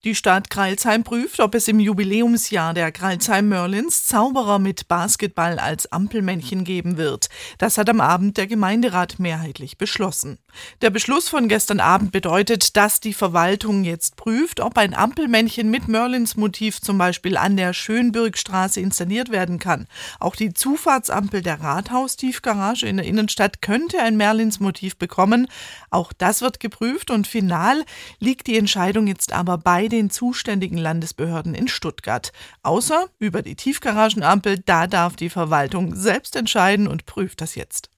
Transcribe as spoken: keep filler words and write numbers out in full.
Die Stadt Crailsheim prüft, ob es im Jubiläumsjahr der Crailsheim Merlins Zauberer mit Basketball als Ampelmännchen geben wird. Das hat am Abend der Gemeinderat mehrheitlich beschlossen. Der Beschluss von gestern Abend bedeutet, dass die Verwaltung jetzt prüft, ob ein Ampelmännchen mit Merlins-Motiv zum Beispiel an der Schönbürgstraße installiert werden kann. Auch die Zufahrtsampel der Rathaus-Tiefgarage in der Innenstadt könnte ein Merlins-Motiv bekommen. Auch das wird geprüft und final liegt die Entscheidung jetzt aber bei den zuständigen Landesbehörden in Stuttgart. Außer über die Tiefgaragenampel, da darf die Verwaltung selbst entscheiden und prüft das jetzt.